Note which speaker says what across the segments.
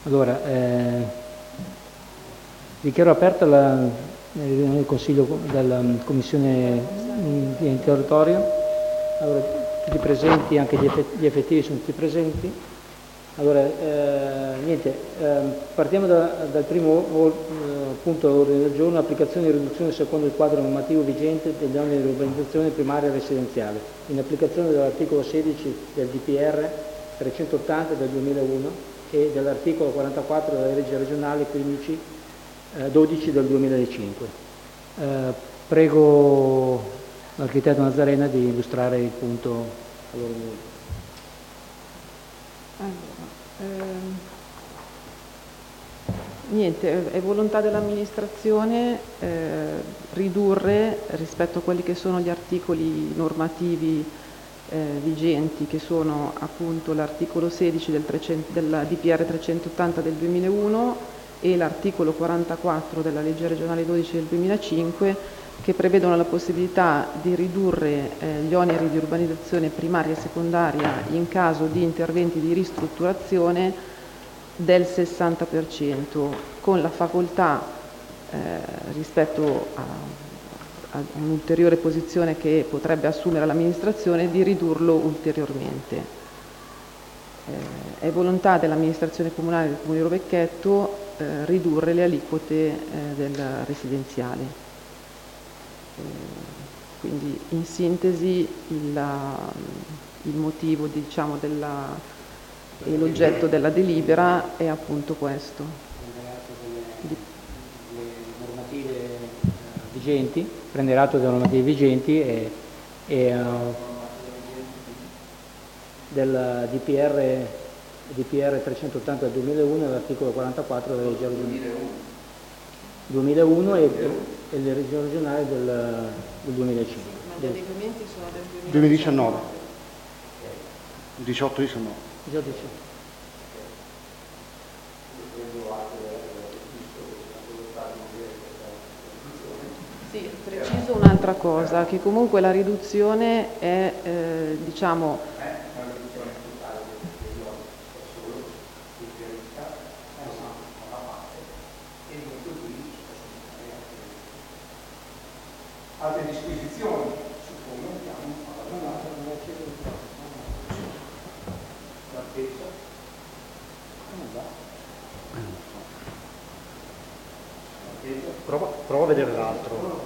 Speaker 1: Allora, dichiaro aperta la riunione del Consiglio della Commissione di Interrogatorio. Allora, tutti presenti, anche gli effettivi sono tutti presenti. Allora, partiamo dal primo punto all'ordine del giorno, applicazione e riduzione secondo il quadro normativo vigente degli oneri di urbanizzazione primaria residenziale, in applicazione dell'articolo 16 del DPR 380 del 2001 e dell'articolo 44 della legge regionale 12 del 2005. Prego l'architetto Nazarena di illustrare il punto all'ordine del giorno.
Speaker 2: Niente, è volontà dell'amministrazione ridurre rispetto a quelli che sono gli articoli normativi vigenti, che sono appunto l'articolo 16 della DPR 380 del 2001 e l'articolo 44 della legge regionale 12 del 2005, che prevedono la possibilità di ridurre gli oneri di urbanizzazione primaria e secondaria in caso di interventi di ristrutturazione del 60%, con la facoltà rispetto a un'ulteriore posizione che potrebbe assumere l'amministrazione di ridurlo ulteriormente. È volontà dell'amministrazione comunale del Comune di Rovecchietto ridurre le aliquote del residenziale. Quindi in sintesi il motivo, diciamo, e l'oggetto della delibera è appunto questo.
Speaker 1: Prendere atto delle normative vigenti e del DPR 380 del 2001 e l'articolo 44 della legge 2001 e le regioni regionali del 2005.
Speaker 2: Ma gli adeguamenti sono del
Speaker 3: 2019. 18-19.
Speaker 2: Sì, preciso un'altra cosa, che comunque la riduzione è, diciamo,
Speaker 3: altre disquisizioni, suppongo, prova a vedere l'altro.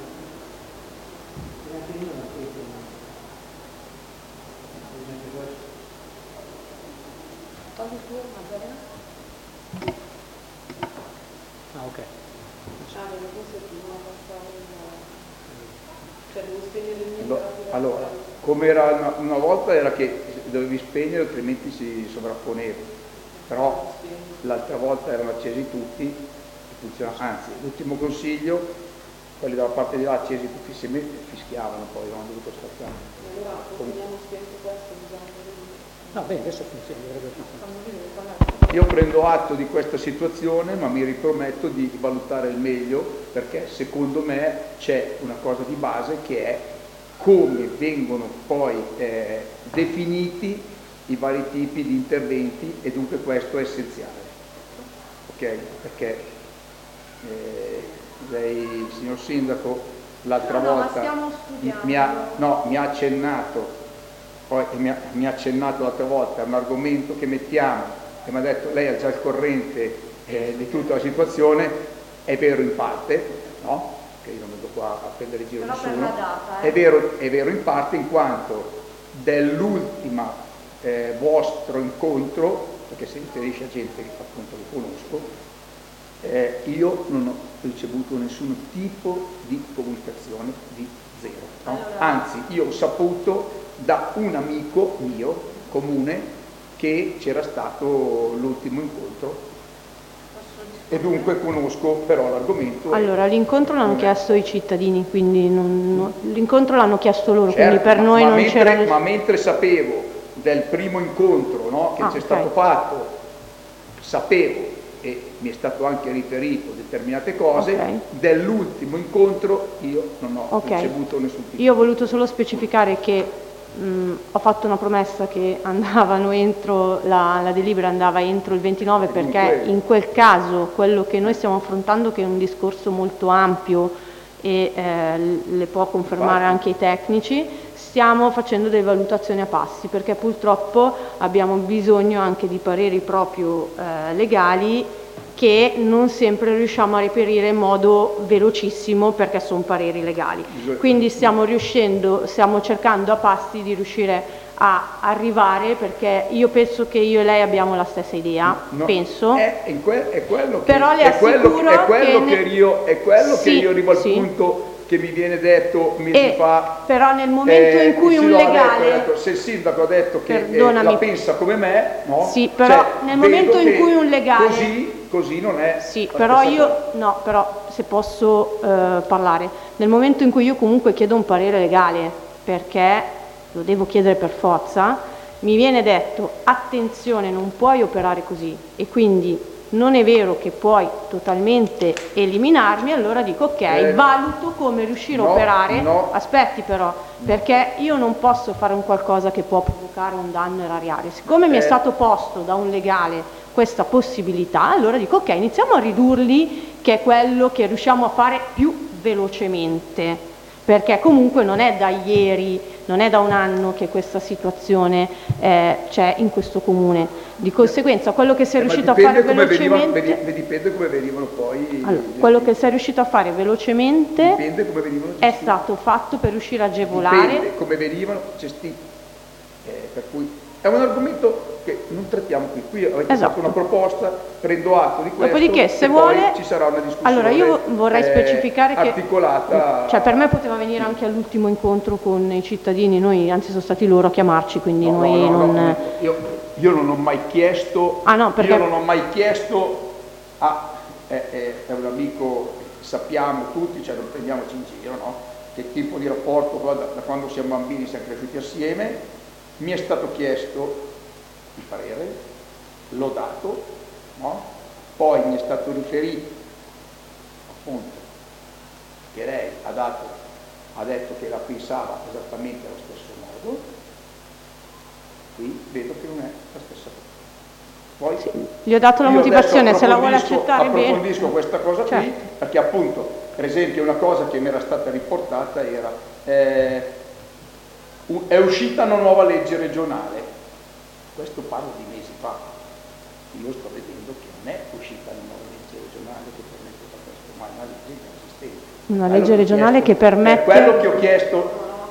Speaker 1: Ah, ok.
Speaker 4: Allora, come era una volta era che dovevi spegnere altrimenti si sovrapponeva, però l'altra volta erano accesi tutti e funzionava. Anzi, l'ultimo consiglio, quelli dalla parte di là accesi tutti insieme fischiavano, poi non hanno dovuto staccare.
Speaker 2: Allora, abbiamo spento questo,
Speaker 1: No, bene, adesso funziona.
Speaker 4: Io prendo atto di questa situazione, ma mi riprometto di valutare il meglio, perché secondo me c'è una cosa di base che è come vengono poi definiti i vari tipi di interventi, e dunque questo è essenziale. Ok? Perché lei, signor Sindaco, l'altra volta mi ha accennato. Poi mi ha accennato l'altra volta a un argomento che mettiamo e mi ha detto lei è già al corrente di tutta la situazione. È vero in parte, no? Che io non vengo qua a prendere in giro nessuno. È vero in parte, in quanto dell'ultima vostro incontro, perché si riferisce a gente che appunto lo conosco, io non ho ricevuto nessun tipo di comunicazione, di zero, no? Anzi, io ho saputo da un amico mio comune che c'era stato l'ultimo incontro e dunque conosco però l'argomento.
Speaker 5: Allora, l'incontro l'hanno chiesto i cittadini, quindi l'incontro l'hanno chiesto loro,
Speaker 4: certo,
Speaker 5: quindi per noi non c'era.
Speaker 4: Ma mentre sapevo del primo incontro, no, che c'è stato fatto, sapevo e mi è stato anche riferito determinate cose, dell'ultimo incontro io non ho ricevuto nessun tipo.
Speaker 5: Io ho voluto solo specificare che ho fatto una promessa che andavano entro, la delibera andava entro il 29, perché in quel caso quello che noi stiamo affrontando, che è un discorso molto ampio e le può confermare anche i tecnici, stiamo facendo delle valutazioni a passi, perché purtroppo abbiamo bisogno anche di pareri proprio legali che non sempre riusciamo a reperire in modo velocissimo, perché sono pareri legali. Quindi stiamo cercando a passi di riuscire a arrivare, perché io penso che io e lei abbiamo la stessa idea, penso.
Speaker 4: È quello che,
Speaker 5: però le assicuro
Speaker 4: che io arrivo al punto che mi viene detto mesi fa.
Speaker 5: Però nel momento in cui un legale...
Speaker 4: se il sindaco ha detto che la pensa come me, no?
Speaker 5: Sì, però nel momento in cui un legale...
Speaker 4: Così non è.
Speaker 5: Sì, però però se posso parlare, nel momento in cui io comunque chiedo un parere legale, perché lo devo chiedere per forza, mi viene detto attenzione, non puoi operare così, e quindi non è vero che puoi totalmente eliminarmi, allora dico ok, valuto come riuscire a operare. Aspetti però, perché io non posso fare un qualcosa che può provocare un danno erariale. Siccome mi è stato posto da un legale questa possibilità, allora dico ok, iniziamo a ridurli, che è quello che riusciamo a fare più velocemente, perché comunque non è da ieri, non è da un anno che questa situazione c'è in questo comune. Di conseguenza quello che si è riuscito a fare velocemente...
Speaker 4: Dipende come venivano poi...
Speaker 5: Allora, quello che si è riuscito a fare velocemente è stato fatto per riuscire a agevolare...
Speaker 4: Dipende come venivano gestiti. Per cui è un argomento che non trattiamo qui avete fatto una proposta, prendo atto di questo.
Speaker 5: Dopodiché, se vuole,
Speaker 4: poi ci sarà una discussione.
Speaker 5: Allora io vorrei specificare che
Speaker 4: articolata.
Speaker 5: Cioè, per me poteva venire anche all'ultimo incontro con i cittadini, noi anzi sono stati loro a chiamarci, quindi
Speaker 4: Io non ho mai chiesto.
Speaker 5: Perché...
Speaker 4: Io non ho mai chiesto è un amico, sappiamo tutti, cioè non prendiamoci in giro, no? Che tipo di rapporto da quando siamo bambini siamo cresciuti assieme. Mi è stato chiesto il parere, l'ho dato, no? Poi mi è stato riferito appunto che lei ha detto che la pensava esattamente allo stesso modo. Qui vedo che non è la stessa cosa. Poi
Speaker 5: gli ho dato la motivazione, se la vuole accettare bene.
Speaker 4: Approfondisco questa cosa qui, perché appunto, per esempio, una cosa che mi era stata riportata era è uscita una nuova legge regionale. Questo parlo di mesi fa. Io sto vedendo che non è uscita una nuova legge regionale che permette questo, ma è una legge già esistente.
Speaker 5: Una legge regionale che permette...
Speaker 4: Per quello che ho chiesto,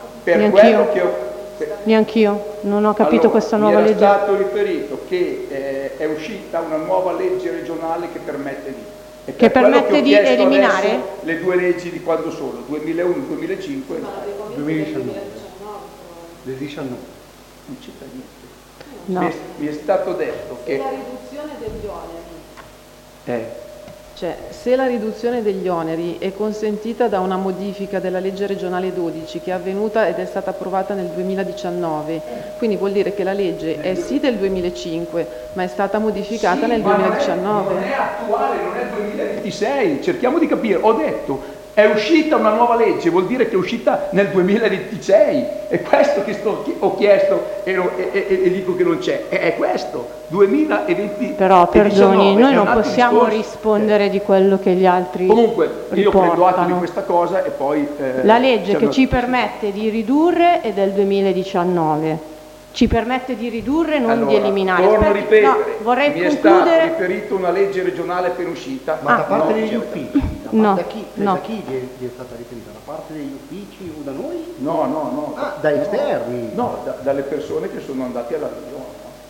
Speaker 5: Neanch'io, non ho capito questa nuova legge.
Speaker 4: Mi era stato riferito che è uscita una nuova legge regionale che permette di...
Speaker 5: Che permette di eliminare?
Speaker 4: Le due leggi di quando sono? 2001, 2005?
Speaker 3: 2019. Del 19.
Speaker 4: Non c'entra niente.
Speaker 5: No.
Speaker 4: Mi è stato detto che...
Speaker 2: la riduzione degli oneri. Cioè, se la riduzione degli oneri è consentita da una modifica della legge regionale 12 che è avvenuta ed è stata approvata nel 2019, quindi vuol dire che la legge è sì del 2005, ma è stata modificata nel 2019.
Speaker 4: Non è attuale, non è 2026, cerchiamo di capire. Ho detto, è uscita una nuova legge, vuol dire che è uscita nel 2026, è questo che ho chiesto e dico che non c'è, è questo, 2020.
Speaker 5: Però perdoni, noi non possiamo rispondere di quello che gli altri
Speaker 4: comunque io
Speaker 5: riportano.
Speaker 4: prendo atto di questa cosa e poi...
Speaker 5: la legge che ci permette di ridurre è del 2019. Ci permette di ridurre, non di eliminare.
Speaker 4: Torno a ripetere,
Speaker 5: vorrei
Speaker 4: mi
Speaker 5: concludere...
Speaker 4: è stato riferito una legge regionale appena uscita.
Speaker 3: Ma da parte degli uffici? Da chi è stata riferita? Da parte degli uffici o da noi?
Speaker 4: No.
Speaker 3: Da esterni?
Speaker 4: No, dalle persone che sono andate alla riunione.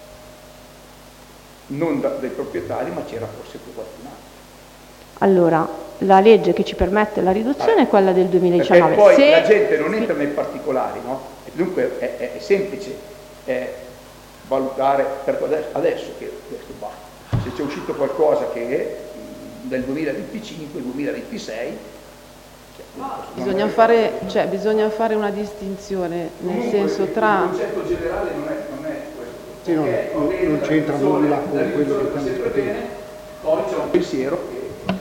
Speaker 4: No? Non dai proprietari, ma c'era forse più qualcun altro.
Speaker 5: Allora, la legge che ci permette la riduzione è quella del 2019.
Speaker 4: E poi la gente non entra nei particolari, no? Dunque è semplice valutare, perché adesso che se c'è uscito qualcosa che è del 2025, 2026,
Speaker 2: bisogna fare una distinzione, nel senso tra...
Speaker 4: Il concetto generale non è questo.
Speaker 3: Sì, non c'entra nulla con quello che stiamo discutendo.
Speaker 4: Poi c'è un pensiero che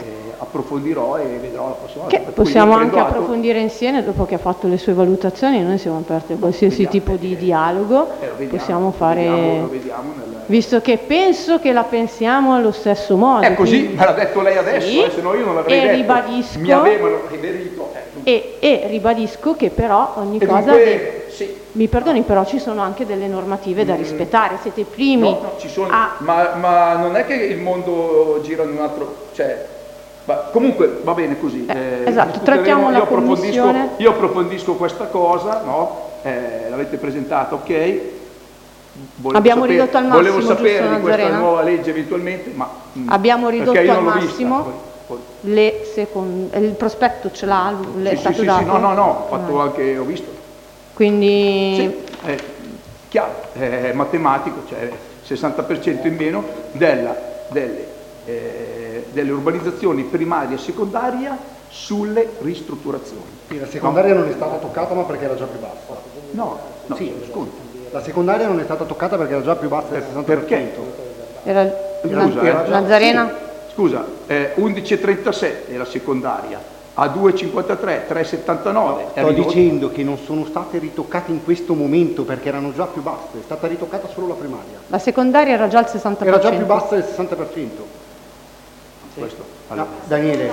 Speaker 4: approfondirò e vedrò la prossima
Speaker 5: volta.
Speaker 4: Che
Speaker 5: possiamo anche approfondire insieme, dopo che ha fatto le sue valutazioni. Noi siamo aperti a qualsiasi tipo di dialogo, possiamo fare,
Speaker 4: lo vediamo
Speaker 5: visto che penso che la pensiamo allo stesso modo.
Speaker 4: È così, me l'ha detto lei adesso, sì, se no io non l'avrei detto.
Speaker 5: Ribadisco,
Speaker 4: mi avevano riferito.
Speaker 5: E ribadisco che però ogni cosa...
Speaker 4: Sì.
Speaker 5: Mi perdoni, però ci sono anche delle normative da rispettare, siete i primi.
Speaker 4: No, ci sono, ma non è che il mondo gira in un altro, cioè, comunque va bene così.
Speaker 5: Esatto, trattiamo la commissione.
Speaker 4: Io approfondisco questa cosa, no? L'avete presentata, ok?
Speaker 5: Abbiamo ridotto al massimo,
Speaker 4: volevo sapere di questa
Speaker 5: Nazarena?
Speaker 4: Nuova legge eventualmente, ma
Speaker 5: abbiamo ridotto al massimo. Il prospetto ce l'ha, è stato dato?
Speaker 4: Sì, no, ho visto.
Speaker 5: Quindi...
Speaker 4: Sì, chiaro, è matematico, cioè 60% in meno delle urbanizzazioni primarie e secondarie sulle ristrutturazioni.
Speaker 3: Sì, la secondaria non è stata toccata ma perché era già più bassa.
Speaker 4: No,
Speaker 3: sì, sconto. La secondaria non è stata toccata perché era già più bassa del 60%.
Speaker 4: Perché?
Speaker 5: Era Nazarena?
Speaker 4: Sì, scusa, 11,37 è la secondaria. A 2,53, 3,79.
Speaker 3: Sto dicendo che non sono state ritoccate in questo momento perché erano già più basse, è stata ritoccata solo la primaria.
Speaker 5: La secondaria era già al 60%.
Speaker 3: Era già più bassa del 60%.
Speaker 4: Sì. Questo.
Speaker 3: Allora. Daniele,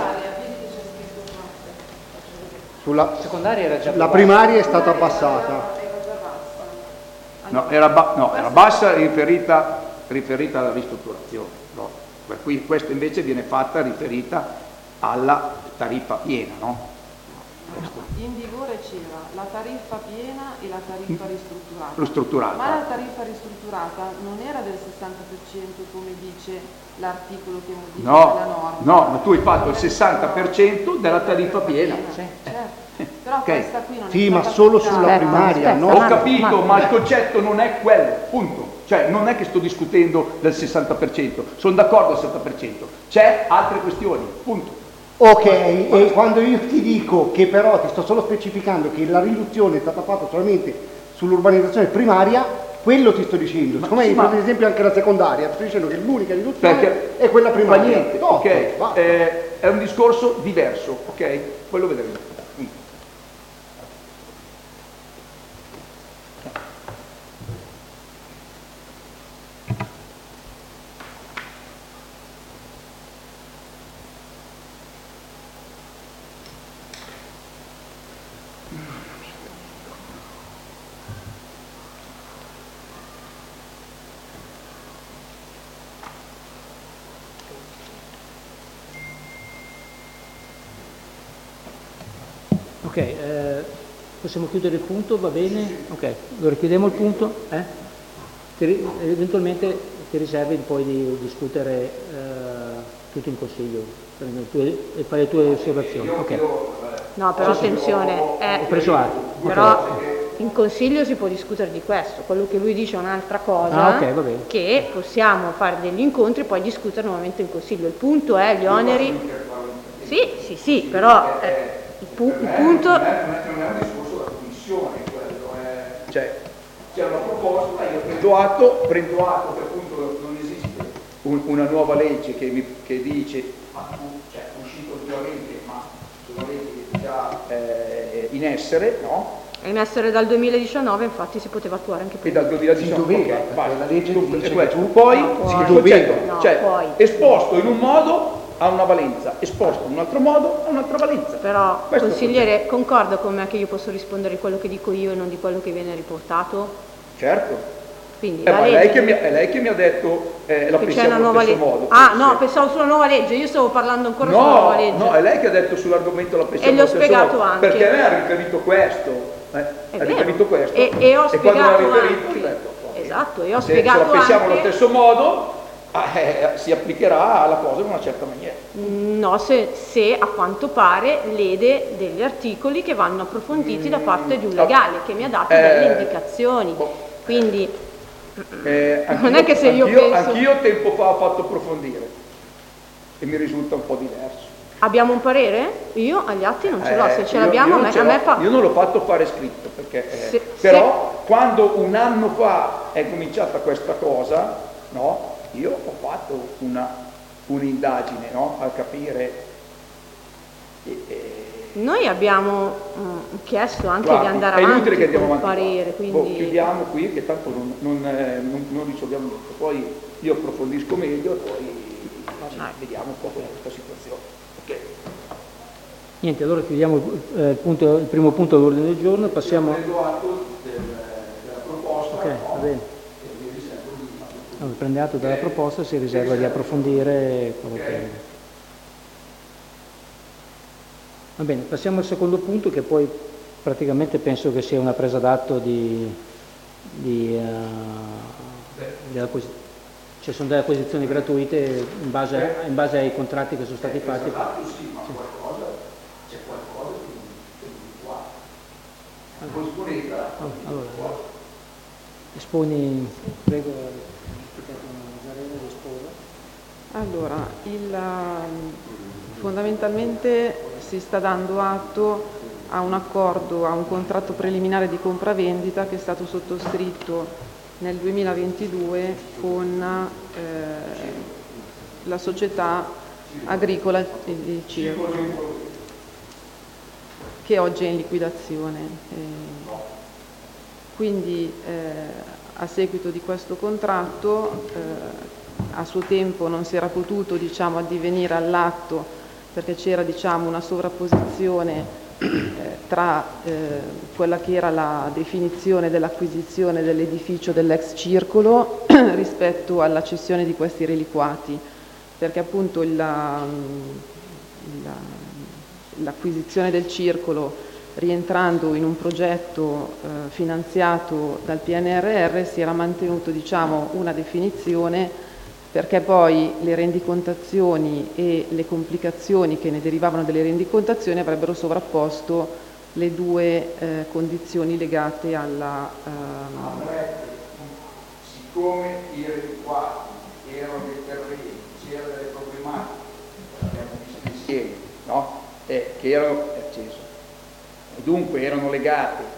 Speaker 3: sulla
Speaker 1: secondaria era già
Speaker 3: la primaria è stata abbassata.
Speaker 4: No, era bassa riferita alla ristrutturazione. No? Per cui questa invece viene fatta riferita alla tariffa piena, no?
Speaker 2: In vigore c'era la tariffa piena e la tariffa
Speaker 4: ristrutturata.
Speaker 2: Ma la tariffa ristrutturata non era del 60% come dice l'articolo che modifica la norma.
Speaker 4: No, ma tu hai fatto il 60% della tariffa piena.
Speaker 2: Certo. Però questa qui non è
Speaker 3: ma solo sulla primaria, no?
Speaker 4: Ho capito, ma il concetto non è quello, punto. Cioè non è che sto discutendo del 60%, sono d'accordo al 60%, c'è altre questioni, punto.
Speaker 3: Ok, e quando io ti dico che però ti sto solo specificando che la riduzione è stata fatta solamente sull'urbanizzazione primaria, quello ti sto dicendo. Siccome hai preso ad esempio anche la secondaria, ti sto dicendo che l'unica riduzione è quella primaria.
Speaker 4: Niente, ok, è un discorso diverso, ok? Poi lo vedremo.
Speaker 1: Ok, possiamo chiudere il punto, va bene? Ok, allora chiudiamo il punto. Eventualmente ti riservi poi di discutere tutto in consiglio e fare le tue osservazioni. Okay.
Speaker 5: No, però attenzione,
Speaker 1: ho preso atto.
Speaker 5: Però in consiglio si può discutere di questo, quello che lui dice è un'altra cosa,
Speaker 1: okay, va bene.
Speaker 5: Che possiamo fare degli incontri e poi discutere nuovamente in consiglio. Il punto è gli oneri. Sì, però il punto...
Speaker 4: Non è un discorso della commissione, quello è... Cioè, c'è una proposta, io prendo atto che appunto non esiste una nuova legge che dice, cioè è uscito ultimamente, ma sono leggi che già in essere, no?
Speaker 5: È in essere dal 2019, infatti si poteva attuare anche prima.
Speaker 4: E dal 2019,
Speaker 3: doveva,
Speaker 4: okay,
Speaker 3: la legge dice
Speaker 4: questo. Poi si doveva, cioè
Speaker 5: poi.
Speaker 4: Esposto in un modo ha una valenza, esposto in un altro modo ha un'altra valenza.
Speaker 5: Però, questo consigliere, concorda con me che io posso rispondere di quello che dico io e non di quello che viene riportato?
Speaker 4: Certo.
Speaker 5: Quindi,
Speaker 4: ma è lei che mi ha detto la pensiamo allo stesso modo.
Speaker 5: Ah, no, pensavo sulla nuova legge, io stavo parlando ancora sulla nuova legge.
Speaker 4: No, è lei che ha detto sull'argomento la pensiamo allo stesso modo.
Speaker 5: E l'ho spiegato anche.
Speaker 4: Perché a me ha riferito questo. Ha riferito questo.
Speaker 5: E ho spiegato
Speaker 4: anche.
Speaker 5: Esatto, e ho spiegato
Speaker 4: anche. Se la pensiamo
Speaker 5: anche...
Speaker 4: allo stesso modo, si applicherà alla cosa in una certa maniera.
Speaker 5: No, se a quanto pare lede degli articoli che vanno approfonditi da parte di un legale che mi ha dato delle indicazioni. Quindi non è che se io penso...
Speaker 4: Anch'io tempo fa ho fatto approfondire e mi risulta un po' diverso.
Speaker 5: Abbiamo un parere? Io agli atti non ce l'ho, se ce l'abbiamo a me fa...
Speaker 4: Io non l'ho fatto fare scritto perché però quando un anno fa è cominciata questa cosa, no? Io ho fatto un'indagine, no? A capire
Speaker 5: Noi abbiamo chiesto anche di andare avanti con il parere, quindi...
Speaker 4: chiudiamo qui che tanto non risolviamo niente, poi io approfondisco meglio e poi vediamo un po' questa situazione. Okay.
Speaker 1: Niente, allora chiudiamo il primo punto dell'ordine del giorno e passiamo...
Speaker 4: Prendo atto della proposta.
Speaker 1: Ok, va bene. Allora, prende atto della proposta e si riserva di approfondire quello che... Va bene, passiamo al secondo punto, che poi praticamente penso che sia una presa d'atto cioè sono delle acquisizioni gratuite in base ai contratti che sono stati fatti.
Speaker 4: Sì, ma c'è qualcosa che non disponeva.
Speaker 1: Allora, esponi, prego,
Speaker 2: Allora, fondamentalmente si sta dando atto a un accordo, a un contratto preliminare di compravendita che è stato sottoscritto nel 2022 con la società agricola di Circolo, che oggi è in liquidazione. Quindi a seguito di questo contratto a suo tempo non si era potuto addivenire all'atto perché c'era una sovrapposizione tra quella che era la definizione dell'acquisizione dell'edificio dell'ex Circolo rispetto alla cessione di questi reliquati, perché appunto l'acquisizione del Circolo, rientrando in un progetto finanziato dal PNRR, si era mantenuto una definizione, perché poi le rendicontazioni e le complicazioni che ne derivavano dalle rendicontazioni avrebbero sovrapposto le due condizioni legate alla...
Speaker 4: Siccome i reliquati erano dei terreni, c'erano delle problematiche, abbiamo visto insieme, no? Che erano acceso, e dunque erano legate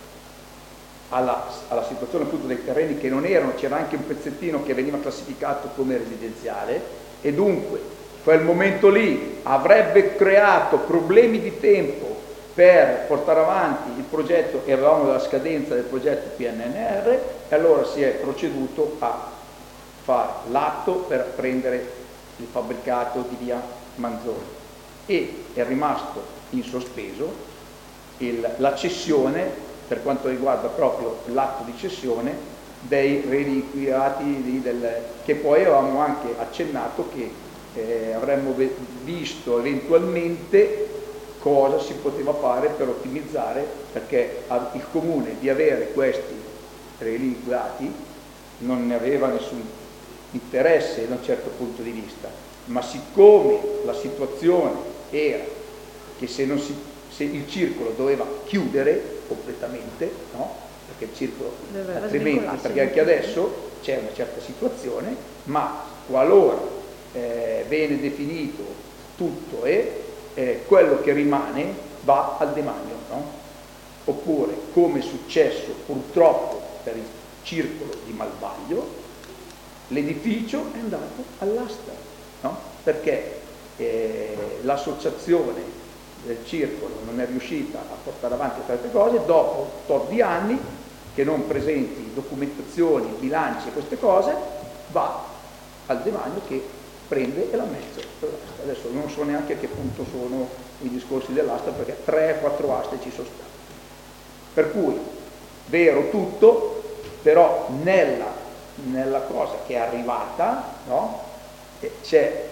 Speaker 4: alla situazione appunto dei terreni che non erano, c'era anche un pezzettino che veniva classificato come residenziale, e dunque quel momento lì avrebbe creato problemi di tempo per portare avanti il progetto, e avevamo la scadenza del progetto PNRR, e allora si è proceduto a fare l'atto per prendere il fabbricato di via Manzoni, e è rimasto in sospeso la cessione, per quanto riguarda proprio l'atto di cessione dei reliquati che poi avevamo anche accennato che avremmo visto eventualmente cosa si poteva fare per ottimizzare, perché il comune di avere questi reliquati non ne aveva nessun interesse da un certo punto di vista, ma siccome la situazione era che se il circolo doveva chiudere completamente, no? Perché il circolo altrimenti, perché anche adesso c'è una certa situazione, ma qualora viene definito tutto e quello che rimane va al demanio, no? Oppure, come è successo purtroppo per il circolo di Malvaglio, l'edificio è andato all'asta, no? Perché l'associazione del circolo non è riuscita a portare avanti certe cose, dopo tot di anni che non presenti documentazioni, bilanci e queste cose, va al demanio che prende e la mette. Adesso non so neanche a che punto sono i discorsi dell'asta, perché 3-4 aste ci sono state. Per cui, vero tutto, però nella cosa che è arrivata, no? C'è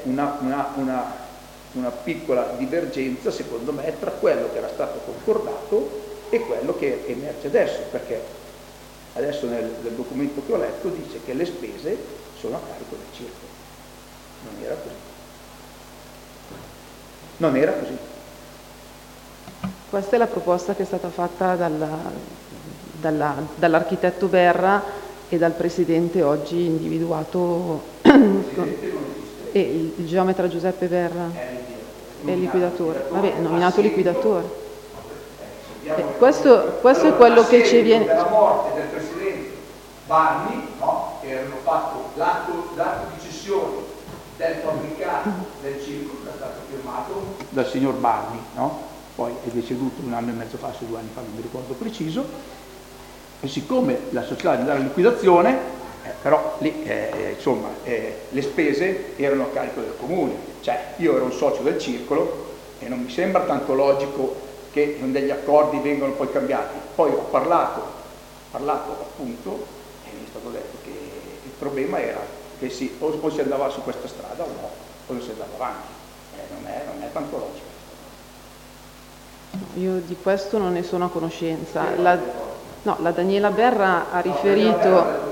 Speaker 4: una piccola divergenza, secondo me, tra quello che era stato concordato e quello che emerge adesso, perché adesso nel documento che ho letto dice che le spese sono a carico del circolo. Non era così. Non era così.
Speaker 2: Questa è la proposta che è stata fatta dall'architetto Berra e dal presidente oggi individuato, e il geometra Giuseppe Berra è il liquidatore. Vabbè, nominato liquidatore. Questo è quello che ci viene.
Speaker 4: Dalla morte del presidente Barni, no? Che hanno fatto l'atto di cessione del fabbricato del circolo che è stato firmato dal signor Barni, no? Poi è deceduto 1 anno e mezzo fa, 2 anni fa, non mi ricordo preciso, e siccome la società è andata alla liquidazione, però lì insomma le spese erano a carico del comune, cioè io ero un socio del circolo e non mi sembra tanto logico che degli accordi vengano poi cambiati. Poi ho parlato appunto e mi è stato detto che il problema era che sì, o si andava su questa strada o no, o non si andava avanti. Non è tanto logico.
Speaker 2: Io di questo non ne sono a conoscenza. La Daniela Berra ha riferito...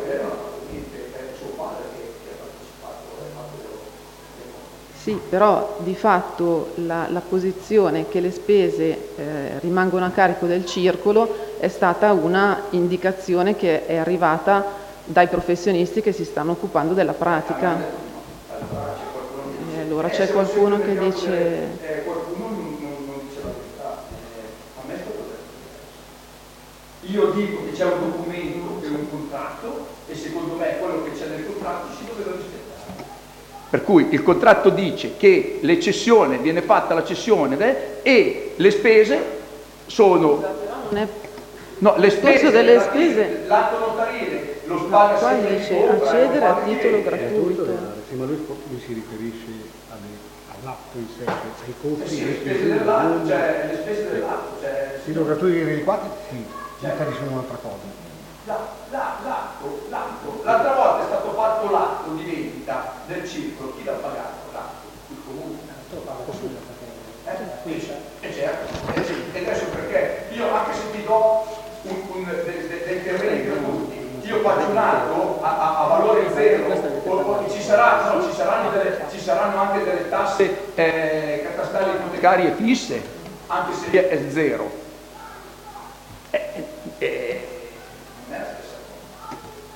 Speaker 2: Sì, però di fatto la posizione che le spese rimangono a carico del circolo è stata una indicazione che è arrivata dai professionisti che si stanno occupando della pratica. Allora c'è qualcuno che dice...
Speaker 4: Qualcuno non dice la verità. A me è stato detto. Io dico che c'è un documento e un contratto e secondo me quello che c'è nel contratto si doveva rispettare. Per cui il contratto dice che le cessioni, viene fatta la cessione e le spese sono...
Speaker 2: No, le spese delle spese...
Speaker 4: L'atto notarile lo paga
Speaker 2: qua
Speaker 4: sempre
Speaker 2: dice accedere a titolo gratuito.
Speaker 6: Sì, ma lui si riferisce all'atto in sé, ai costi
Speaker 4: le spese dell'atto, cioè le spese dell'atto.
Speaker 6: Il titolo gratuito e adeguati, sì, differiscono un'altra cosa.
Speaker 4: L'atto, l'altra volta è stato fatto l'atto di vendita del circolo, chi l'ha pagato l'atto? Il comune. Certo, e adesso perché io anche se ti do dei terreni gratuiti, io faccio un atto a valore zero, ci saranno anche delle tasse catastali ipotecarie fisse, anche se è zero. Non è la stessa cosa.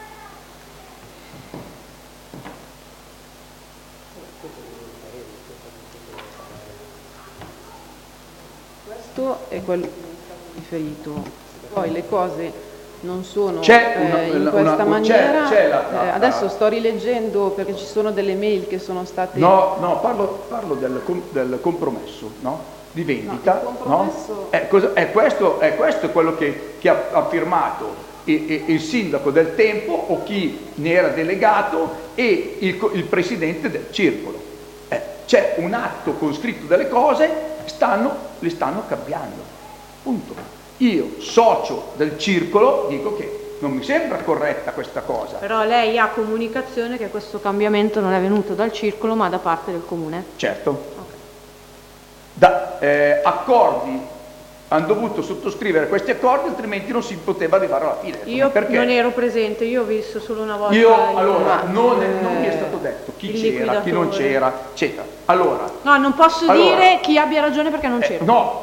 Speaker 2: Questo è quello che mi è riferito. Poi le cose non sono in questa maniera. Adesso sto rileggendo perché ci sono delle mail che sono state...
Speaker 4: No, parlo del compromesso, no? Di vendita.
Speaker 2: No, il compromesso...
Speaker 4: No? Questo è quello che ha firmato il sindaco del tempo o chi ne era delegato e il presidente del circolo. C'è un atto con scritto delle cose, le stanno cambiando. Punto. Io, socio del circolo, dico che non mi sembra corretta questa cosa.
Speaker 5: Però lei ha comunicazione che questo cambiamento non è venuto dal circolo ma da parte del comune?
Speaker 4: Certo. Accordi, hanno dovuto sottoscrivere questi accordi, altrimenti non si poteva arrivare alla fine.
Speaker 5: Io non ero presente, io ho visto solo una volta.
Speaker 4: Non mi è stato detto chi c'era, chi non c'era, eccetera. Allora.
Speaker 5: No, non posso dire chi abbia ragione perché non c'ero.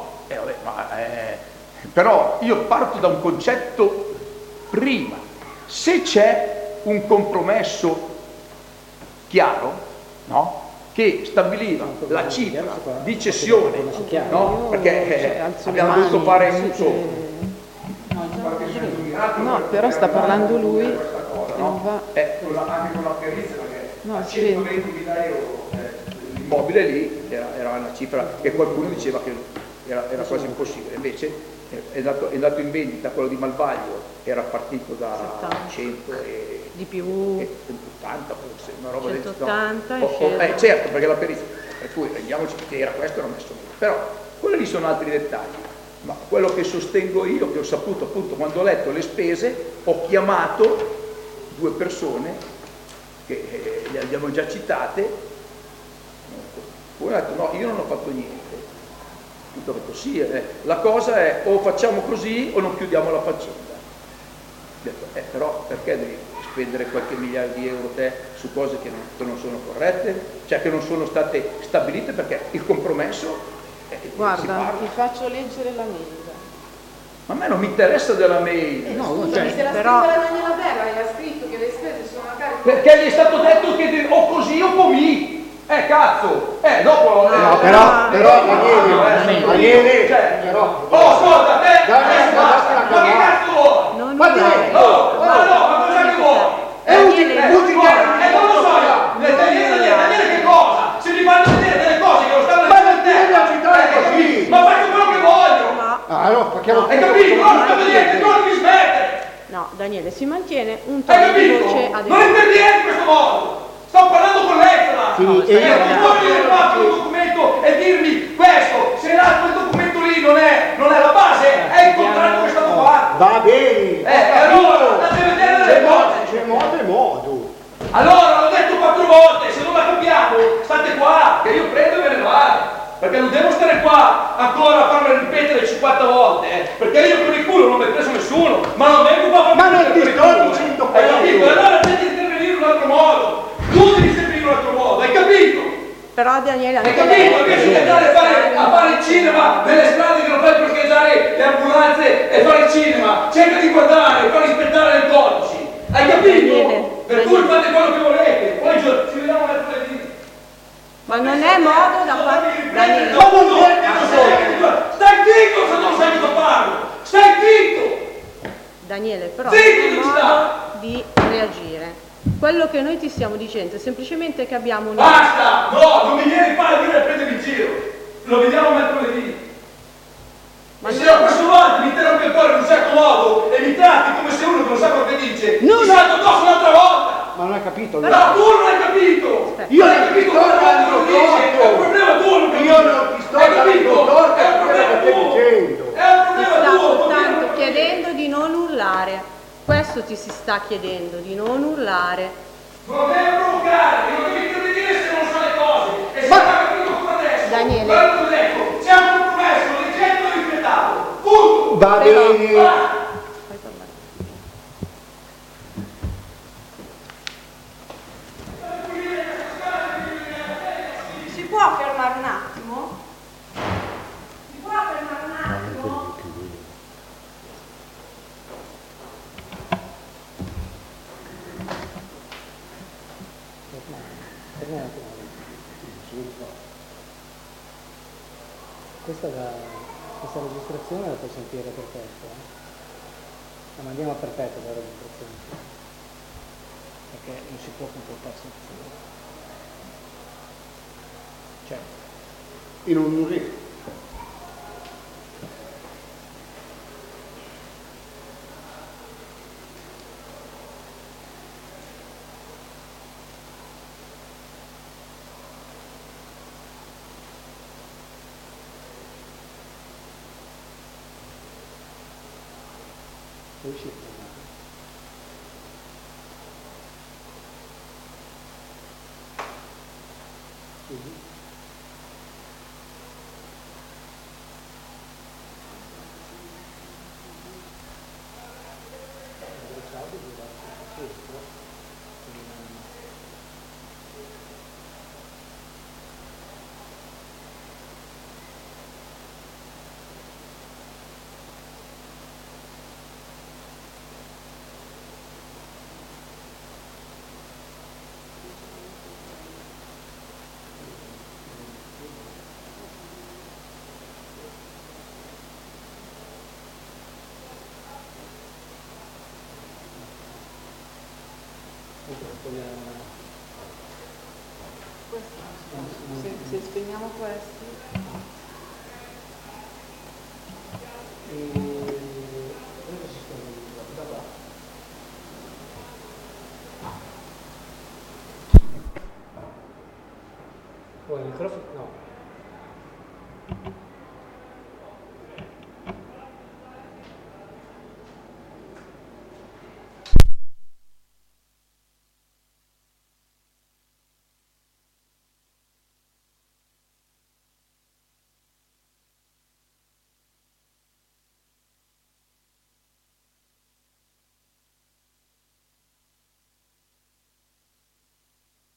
Speaker 4: Però io parto da un concetto prima. Se c'è un compromesso chiaro, no? Che stabiliva la cifra di cessione, no? Perché abbiamo dovuto fare un
Speaker 2: No, però sta parlando lui.
Speaker 4: Anche con la perizia, perché a 120.000 euro l'immobile lì era una cifra che qualcuno diceva che era quasi impossibile, invece è andato in vendita quello di Malvaglio, era partito da 100 e
Speaker 5: di più
Speaker 4: 80 forse, una roba
Speaker 5: 180
Speaker 4: del certo, perché la perizia, per cui rendiamoci che era questo, era messo lì, però quelli lì sono altri dettagli. Ma quello che sostengo io, che ho saputo appunto quando ho letto le spese, ho chiamato 2 persone che le abbiamo già citate, poi ho detto no, io non ho fatto niente. Tutto ho detto sì, la cosa è o facciamo così o non chiudiamo la faccenda. Ho detto, però perché devi spendere qualche migliaio di euro te su cose che non sono corrette, cioè che non sono state stabilite, perché il compromesso
Speaker 2: guarda, ti faccio leggere la mail.
Speaker 4: Ma a me non mi interessa della mail.
Speaker 2: No, se la
Speaker 5: però...
Speaker 2: scritta la Daniela Berra e ha scritto che le spese sono a carico.
Speaker 4: Perché gli è stato detto che o così o comì. Cazzo! Dopo...
Speaker 3: No, però Daniele, però...
Speaker 4: Oh, ascolta, ma che cazzo vuoi?
Speaker 5: Non
Speaker 4: ma cosa che vuoi?
Speaker 5: Daniele,
Speaker 4: non lo so, Daniele che cosa?
Speaker 7: capito? Non ho fatto niente, non devi smettere!
Speaker 5: No, Daniele, si mantiene un
Speaker 7: Hai
Speaker 5: tono di
Speaker 7: capito?
Speaker 5: voce
Speaker 7: Non
Speaker 5: adeguato.
Speaker 7: intervieni in questo modo! Sto parlando con lei, tra l'altro!
Speaker 3: Sì,
Speaker 7: E non puoi venire qua con un documento e dirmi questo, se l'altro il documento lì non è la base, è il contratto che è stato fatto!
Speaker 3: Va bene!
Speaker 7: Allora, andate a vedere le cose!
Speaker 3: C'è modo e modo!
Speaker 7: Allora, l'ho detto 4 volte, se non la capiamo, state qua, che io prendo e me ne vado. Perché non devo stare qua ancora a farmela ripetere 50 volte, perché io con il culo non mi ho preso nessuno, ma non vengo qua a
Speaker 3: Ma non ti
Speaker 7: per il
Speaker 3: sto
Speaker 7: culo,
Speaker 3: dicendo
Speaker 7: hai capito?
Speaker 3: quello.
Speaker 7: E allora devi intervenire in un altro modo, tu devi intervenire in un altro modo, hai capito?
Speaker 5: Però Daniele,
Speaker 7: Hai
Speaker 5: anche
Speaker 7: capito? Invece di
Speaker 5: lei...
Speaker 7: andare a fare il cinema nelle strade che non fai parcheggiare le ambulanze e fare il cinema, cerca di guardare, far rispettare i codici, hai capito? Per cui fate quello che volete, poi ci vediamo mercoledì.
Speaker 5: Ma non è modo da fare... Daniele,
Speaker 7: Stai zitto se non sai cosa parlo! Stai zitto!
Speaker 5: Daniele, però
Speaker 7: Zitto,
Speaker 5: non è modo di reagire. Quello che noi ti stiamo dicendo è semplicemente che abbiamo un...
Speaker 7: Basta! No, non mi vieni qua a dire e prendermi in giro! Lo vediamo mercoledì! Ma se la prossima volta mi interrompi ancora in un certo modo e mi tratti come se uno che non sa quello che dice, ti salto addosso un'altra volta!
Speaker 3: Ma non hai capito?
Speaker 7: No, tu non hai capito!
Speaker 3: Io
Speaker 7: non hai
Speaker 3: non ti
Speaker 7: capito
Speaker 3: sto
Speaker 7: come quando
Speaker 3: dando
Speaker 7: lo dici! È un problema tuo!
Speaker 3: Io non ti sto dando torto
Speaker 7: È un
Speaker 3: per quello
Speaker 7: problema
Speaker 3: che stai
Speaker 7: tuo!
Speaker 3: dicendo.
Speaker 7: È un
Speaker 5: Ti
Speaker 7: problema
Speaker 5: sta
Speaker 7: tuo!
Speaker 5: soltanto chiedendo di non urlare. Questo ti si sta chiedendo, di non urlare.
Speaker 7: Non devi provocare, non devi intervenire se non so le cose. E se non hai capito come adesso,
Speaker 5: Daniele.
Speaker 7: guarda cosa ho detto, c'è un compromesso, leggendo e rispettato. Punto!
Speaker 3: Va bene!
Speaker 7: Basta.
Speaker 5: Fai parlare. Si può fermare un attimo? Si può fermare un attimo?
Speaker 1: Questa registrazione la puoi sentire perfetta, la mandiamo a perfetta la registrazione, perché non si può comportarsi così. Cioè,
Speaker 3: Io non riesco.
Speaker 1: è uscito.
Speaker 2: Se spegniamo questi.
Speaker 1: Poi il microfono? No.